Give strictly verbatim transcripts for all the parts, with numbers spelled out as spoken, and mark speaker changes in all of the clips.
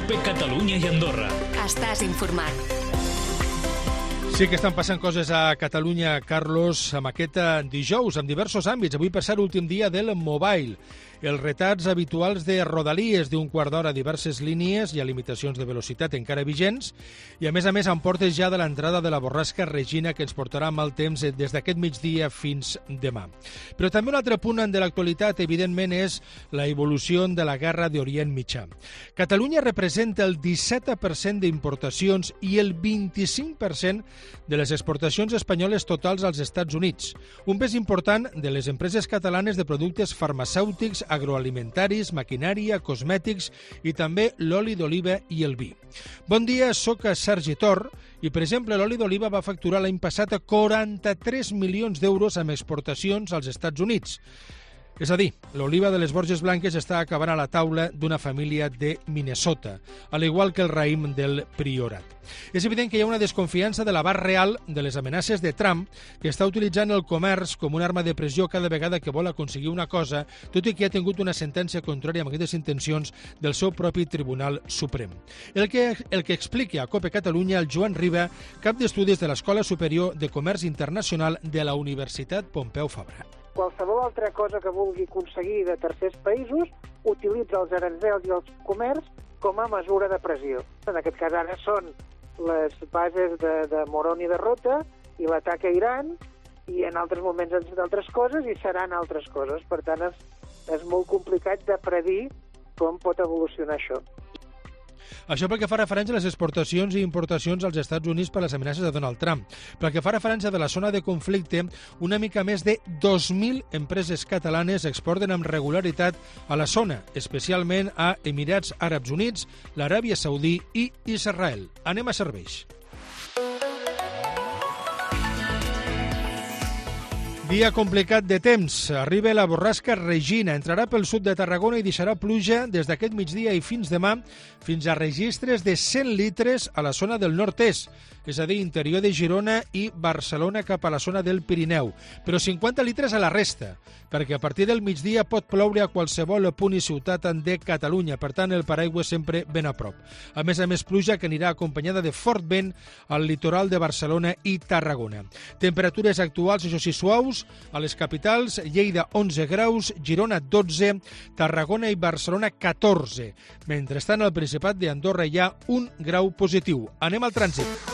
Speaker 1: COPE Catalunya i Andorra.
Speaker 2: Estàs informat.
Speaker 3: Sí que estan passant coses a Catalunya, Carlos, amb aquest dijous, en diversos àmbits. Avui, per ser últim dia del Mobile. Els retards habituals de Rodalies d'un quart d'hora a diverses línies, hi ha limitacions de velocitat encara vigents, i a més a més amb portes ja de l'entrada de la borrasca Regina, que ens portarà mal temps des d'aquest migdia fins demà. Però també un altre punt de l'actualitat, evidentment, és la evolució de la guerra d'Orient Mitjà. Catalunya representa el disset per cent d'importacions i el vint-i-cinc per cent de les exportacions espanyoles totals als Estats Units. Un pes important de les empreses catalanes de productes farmacèutics, agroalimentaris, maquinària, cosmètics i també l'oli d'oliva i el vi. Bon dia, soc Sergi Tor i, per exemple, l'oli d'oliva va facturar l'any passat quaranta-tres milions d'euros amb exportacions als Estats Units. És a dir, l'oliva de les Borges Blanques està acabant a la taula d'una família de Minnesota, al igual que el raïm del Priorat. És evident que hi ha una desconfiança de l'abast real de les amenaces de Trump, que està utilitzant el comerç com una arma de pressió cada vegada que vol aconseguir una cosa, tot i que ha tingut una sentència contrària amb aquestes intencions del seu propi Tribunal Suprem. El que, el que explica a COPE Catalunya el Joan Riba, cap d'estudis de l'Escola Superior de Comerç Internacional de la Universitat Pompeu Fabra.
Speaker 4: Qualsevol altra cosa que vulgui aconseguir de tercers països utilitza els aranzels i els comerç com a mesura de pressió. En aquest cas ara són les bases de, de Moroni de Rota i l'atac a Iran, i en altres moments d'altres coses, i seran altres coses. Per tant, és, és molt complicat de predir com pot evolucionar això.
Speaker 3: Això pel que fa referència a les exportacions i importacions als Estats Units per les amenaces de Donald Trump. Pel que fa referència de la zona de conflicte, una mica més de dos mil empreses catalanes exporten amb regularitat a la zona, especialment a Emirats Àrabs Units, l'Aràbia Saudí i Israel. Anem a serveis. Dia complicat de temps. Arriba la borrasca Regina. Entrarà pel sud de Tarragona i deixarà pluja des d'aquest migdia i fins demà, fins a registres de cent litres a la zona del nord-est, és a dir, interior de Girona i Barcelona cap a la zona del Pirineu, però cinquanta litres a la resta, perquè a partir del migdia pot ploure a qualsevol punt i ciutat de Catalunya, per tant el paraigua sempre ben a prop. A més a més, pluja que anirà acompanyada de fort vent al litoral de Barcelona i Tarragona. Temperatures actuals, això sí, suaus, a les capitals, Lleida onze graus, Girona dotze, Tarragona i Barcelona catorze. Mentrestant, al Principat d'Andorra hi ha un grau positiu. Anem al trànsit.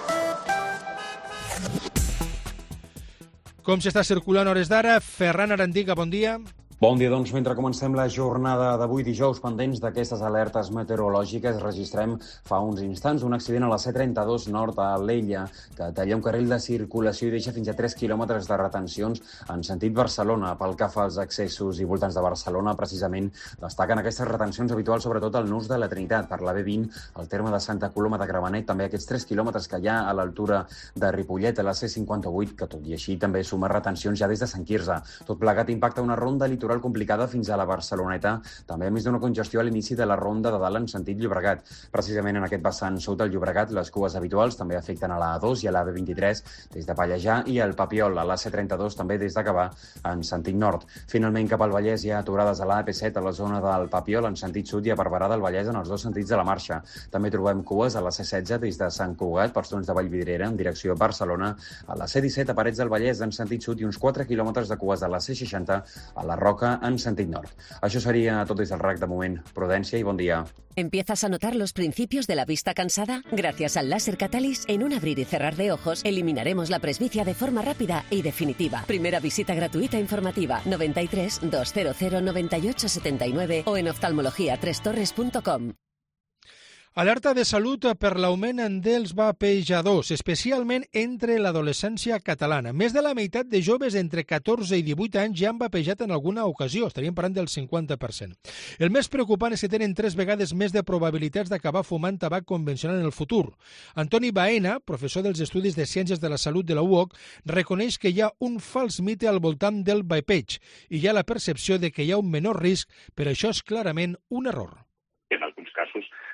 Speaker 3: Com s'està circulant a hores d'ara? Ferran Arandiga, bon dia.
Speaker 5: Bon dia, doncs, mentre comencem la jornada d'avui dijous pendents d'aquestes alertes meteorològiques, registrem fa uns instants un accident a la C trenta-dos nord a Alella, que talla un carril de circulació i deixa fins a tres quilòmetres de retencions en sentit Barcelona. Pel que fa als accessos i voltants de Barcelona, precisament destaquen aquestes retencions habituals, sobretot al nus de la Trinitat, per la B vint, al terme de Santa Coloma de Gramenet, també aquests tres quilòmetres que hi ha a l'altura de Ripollet, a la C cinquanta-vuit, que tot i així també suma retencions ja des de Sant Quirze. Tot plegat impacta una ronda litoral complicada fins a la Barceloneta, també a més d'una congestió a l'inici de la ronda de dalt en sentit Llobregat. Precisament en aquest vessant sud del Llobregat, les cues habituals també afecten a la A dos i a la B vint-i-tres des de Pallejà i el Papiol, a la C trenta-dos també des d'Acabà en sentit nord. Finalment, cap al Vallès hi ha aturades a la A P set a la zona del Papiol en sentit sud i a Barberà del Vallès en els dos sentits de la marxa. També trobem cues a la C setze des de Sant Cugat per Sons de Vallvidrera en direcció a Barcelona, a la C disset a Parets del Vallès en sentit sud i uns quatre quilòmetres de cues a la C seixanta a la Roca en sentit nord. Això seria tot des del R A C de moment. Prudència i bon dia.
Speaker 2: ¿Empiezas a notar los principios de la vista cansada? Gracias al láser Catalyst, en un abrir y cerrar de ojos, eliminaremos la presbicia de forma rápida y definitiva. Primera visita gratuita informativa noventa y tres, doscientos noventa y ocho setenta y nueve o en oftalmología tres torres punto com.
Speaker 3: Alerta de salut per l'augment dels vapejadors, especialment entre l'adolescència catalana. Més de la meitat de joves entre catorze i divuit anys ja han vapejat en alguna ocasió, estaríem parlant del cinquanta per cent. El més preocupant és que tenen tres vegades més de probabilitats d'acabar fumant tabac convencional en el futur. Antoni Baena, professor dels Estudis de Ciències de la Salut de la U O C, reconeix que hi ha un fals mite al voltant del vapeig i hi ha la percepció de que hi ha un menor risc, però això és clarament un error.
Speaker 6: En alguns casos s'ha detectat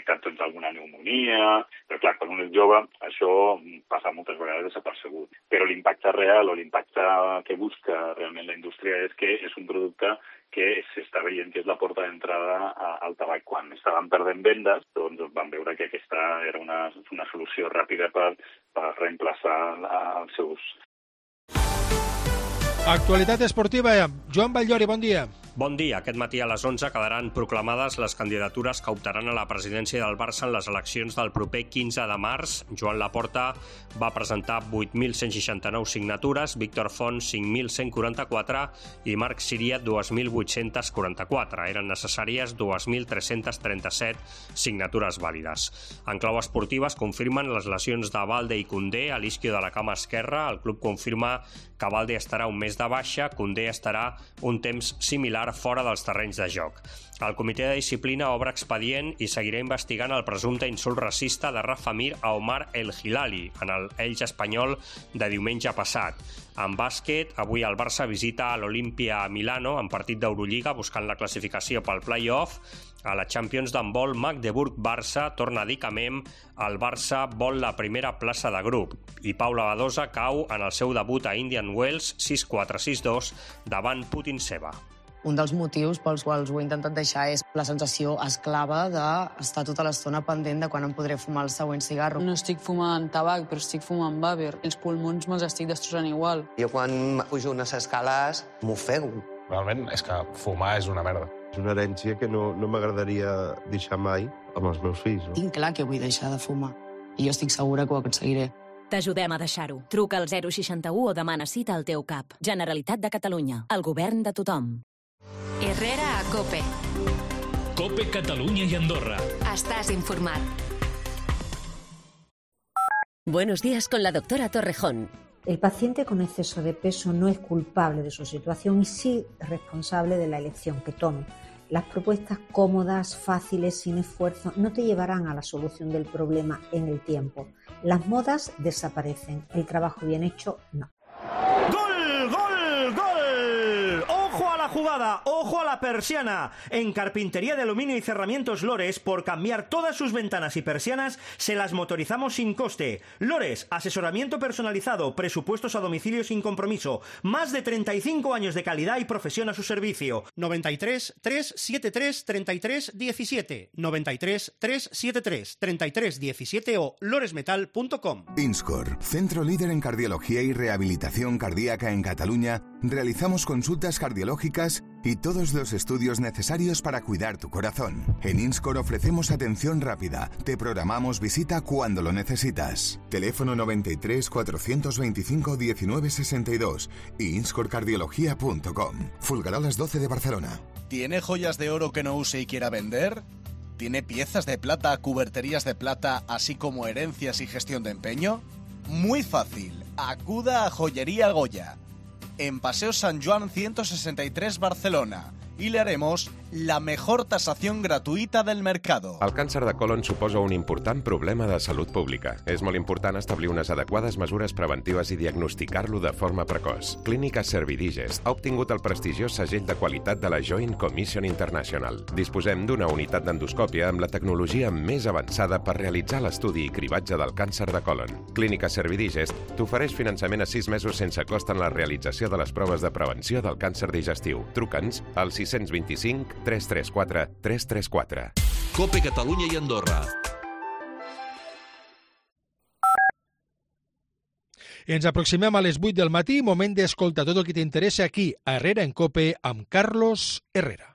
Speaker 1: detectat doncs, alguna pneumonia, però clar, quan un és jove això passa moltes vegades desapercebut. Però l'impacte real o l'impacte que busca realment la indústria és que és un producte que s'està veient que és la porta d'entrada al tabac. Quan estaven perdent vendes, doncs van veure que aquesta era una, una solució ràpida per, per reemplaçar la, els seus...
Speaker 3: Actualitat esportiva. Joan Batllori, bon dia.
Speaker 6: Bon dia. Aquest matí a les onze quedaran proclamades les candidatures que optaran a la presidència del Barça en les eleccions del proper quinze de març. Joan Laporta va presentar vuit mil cent seixanta-nou signatures, Víctor Font cinc mil cent quaranta-quatre i Marc Siriet dos mil vuit-cents quaranta-quatre. Eren necessàries dos mil tres-cents trenta-set signatures vàlides. En clau esportiva es confirmen les lesions de Balde i Koundé a l'isquio de la cama esquerra. El club confirma que Balde estarà un mes de baixa, Koundé estarà un temps similar fora dels terrenys de joc. El comitè de disciplina obre expedient i seguirà investigant el presumpte insult racista de Rafa Mir a Omar El Hilali en el Elx espanyol de diumenge passat. En bàsquet, avui el Barça visita l'Olimpia a Milano en partit d'Eurolliga buscant la classificació pel play-off. A la Champions d'handbol Magdeburg-Barça torna a dir que Mem, el Barça vol la primera plaça de grup i Paula Badosa cau en el seu debut a Indian Wells sis quatre sis dos davant Putin Seva.
Speaker 7: Un dels motius pels quals ho he intentat deixar és la sensació esclava d'estar tota l'estona pendent de quan em podré fumar el següent cigarro.
Speaker 8: No estic fumant tabac, però estic fumant vàver. Els pulmons me'ls estic destrossant igual.
Speaker 9: Jo quan pujo unes escales m'ofego.
Speaker 10: Realment és que fumar és una merda.
Speaker 11: És una herència que no, no m'agradaria deixar mai amb els meus fills. No?
Speaker 7: Tinc clar que vull deixar de fumar i jo estic segura que ho aconseguiré.
Speaker 12: T'ajudem a deixar-ho. Truca al zero seixanta-u o demana cita al teu C A P. Generalitat de Catalunya. El govern de tothom.
Speaker 13: Herrera a COPE.
Speaker 14: COPE Catalunya y Andorra.
Speaker 13: Estás informat.
Speaker 2: Buenos días con la doctora Torrejón.
Speaker 15: El paciente con exceso de peso no es culpable de su situación y sí responsable de la elección que tome. Las propuestas cómodas, fáciles, sin esfuerzo, no te llevarán a la solución del problema en el tiempo. Las modas desaparecen, el trabajo bien hecho no.
Speaker 16: ¡Gol, gol, gol! ¡Ojo a la jugada! ¡Ojo a la persiana! En Carpintería de Aluminio y Cerramientos Lores, por cambiar todas sus ventanas y persianas, se las motorizamos sin coste. Lores, asesoramiento personalizado, presupuestos a domicilio sin compromiso, más de treinta y cinco años de calidad y profesión a su servicio. noventa y tres, trescientos setenta y tres, treinta y tres diecisiete, noventa y tres, trescientos setenta y tres, treinta y tres diecisiete o loresmetal punto com.
Speaker 17: Inscor, centro líder en cardiología y rehabilitación cardíaca en Cataluña, realizamos consultas cardiológicas y todos los estudios necesarios para cuidar tu corazón. En Inscor ofrecemos atención rápida. Te programamos visita cuando lo necesitas. Teléfono noventa y tres, cuatrocientos veinticinco, diecinueve sesenta y dos y inscor cardiología punto com. Fulgarolas doce de Barcelona.
Speaker 18: ¿Tiene joyas de oro que no use y quiera vender? ¿Tiene piezas de plata, cuberterías de plata, así como herencias y gestión de empeño? Muy fácil. Acuda a Joyería Goya, en Paseo San Joan ciento sesenta y tres, Barcelona, i le haremos la mejor tasación gratuïta del mercado.
Speaker 19: El càncer de colon suposa un important problema de salut pública. És molt important establir unes adequades mesures preventives i diagnosticar-lo de forma precoç. Clínica Servidigest ha obtingut el prestigiós segell de qualitat de la Joint Commission International. Disposem d'una unitat d'endoscòpia amb la tecnologia més avançada per realitzar l'estudi i cribatge del càncer de colon. Clínica Servidigest t'ofereix finançament a sis mesos sense cost en la realització de les proves de prevenció del càncer digestiu. Truca'ns al sis dos cinc, tres tres quatre, tres tres quatre.
Speaker 14: COPE Catalunya i Andorra.
Speaker 3: Ens aproximem a les vuit del matí, moment d'escoltar tot el que t'interessa aquí a Herrera en COPE amb Carlos Herrera.